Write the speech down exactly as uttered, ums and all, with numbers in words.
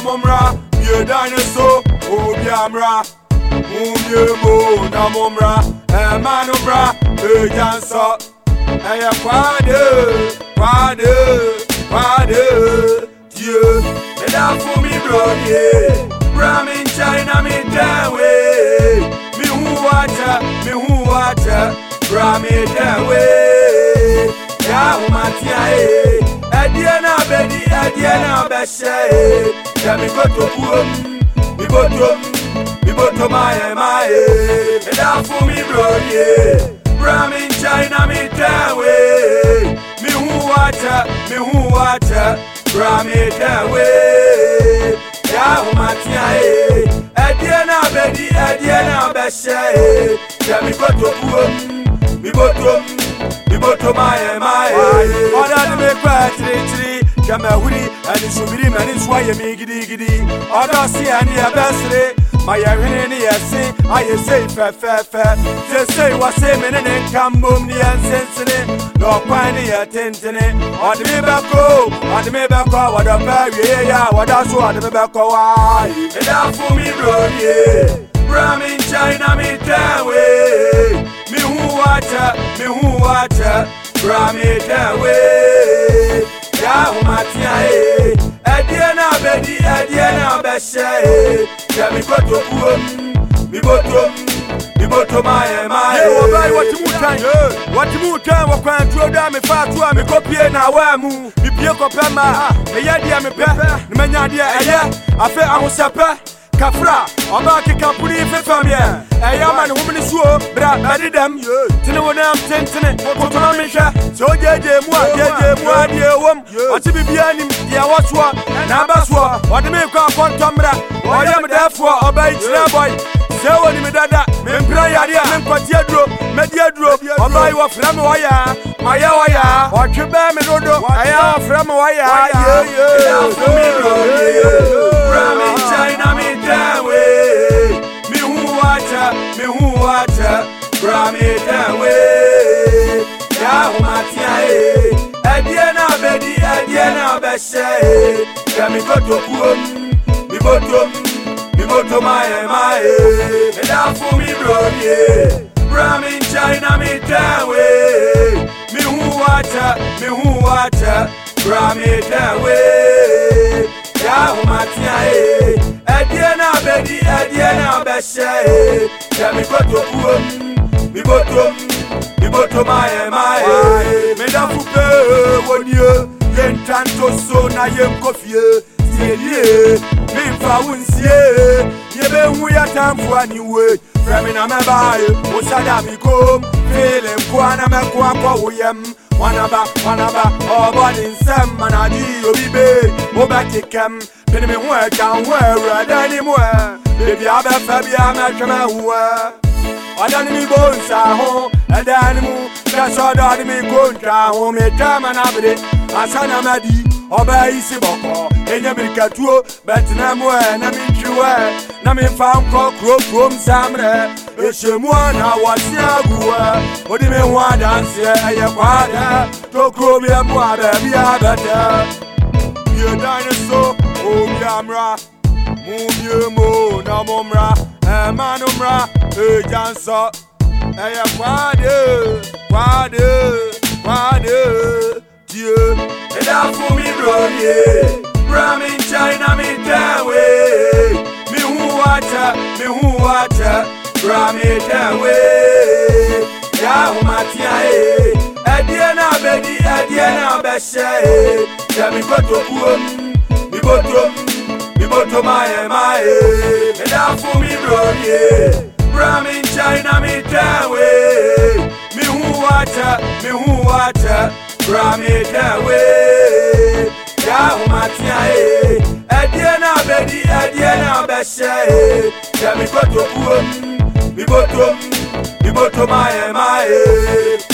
mumra, ye dinosaur, oh yamra, mumye mo na mumra, e manubra, e jansa, e ya kwade, kwade, kwade, Dieu, et là for me brody, Brahmin China me dawe, me who water, me who water, Brahmin dawe, Yahumatia, Adiana Bedi, Adiana Beshe, Yamikoto Pum, Mibotum, Miboto my my, et là for me brody, Brahmin China me dawe, me who water, me who water, Brahmin dawe, Yahumatia, Adiana Bedi, Adiana Beshe, Yamikoto Pum, Mibotum, Miboto my my, Oda me kwatri, Kamahuri, and it's Subiri, and it's why you make it giddy, Oda see any abasre. My irony, I say, I say, fair, fair, fair. Just say what's same and come boom the unsensitive. No piney attention it. Or the Mebako, or the Mebako, what a barrier, what else what the Mebako. And now for me, bro, yeah. Brahmin China me dawe. Me who water, me who water. Brahmin dawe. Yahumatia, Adiana Bedi, Adiana Beshe. Yamikoto Pum, Mibotum, Miboto my my. You buy what you can, what you can, what can throw down me far to me copy na wamu, mi pieko pema, me yadia me pepe, me nyadia aya, afe amusapa, kafra, obaki kapuri fe famia, ayaman humni suo, bra badidam, tine wona am tentene, kotona misha, so jeje mwa, jeje mwa die wom, ati bibiani dia waswa, na baswa, wadi me kwa kontomra. I am therefore obey boy. So when me dada, me pray area, me kwatia dro, me dia dro, obey wa from wire, my wire, or to bear me dodo, I am from wire, yeah, yeah, for me, from in China, me that way, me who water, me who water, from it that way, Yahumatia, Adiana Bedi, Adiana Beshe, Yamikoto Pum. Mibotum, Miboto my my, and now for me, bro, yeah. Brahmin China me dawe, me who water, me who water, Brahmin dawe, Yahumatia, Adiana Bedi, Adiana Beshe, Yamikoto Pum, Mibotum, Miboto my my, me da fupe, one year, yen tanto so na yen coffee. Me faunsie, ye be huya tamfu aniwe. Fremi na me bae, usada mi kom. Fele mkwana me kwa kwa uyem. Wanaba, wanaba, obani nsem manadi obibe. Oba kikem, pini me huwe kanwe, radani mwe. Baby abe febi ame keme huwe. Adani mi bonsa ho, adani mu. Kaso adani mi kontra ho, me tama nabide. Asana madi. Oba isi boko, enya birikatuo, betina mwe, na minchiwe, na minfanko kro krom samre, eshe mwana wasiaguwe, odi me mwa dansie, eye kwade, to krom ye mwa bebi abete. Ye dinosaur, o yamra, mumye mo na mumra, e manumra, e jansa, eye kwade, kwade, kwade, Dieu. Et là for me brody, Brahmin China me dawe, me who water, me who water, Brahmin dawe, Yahumatia, Adiana Bedi, Adiana Beshe, Yamikoto Pum, Mibotum, Miboto my my, et là for me brody, Brahmin China me dawe, me who water, me who water. Brahmin dawe, Yahumatia, Adiana Bedi, Adiana Beshe, Yamikoto Pum, Mibotum, Miboto my my.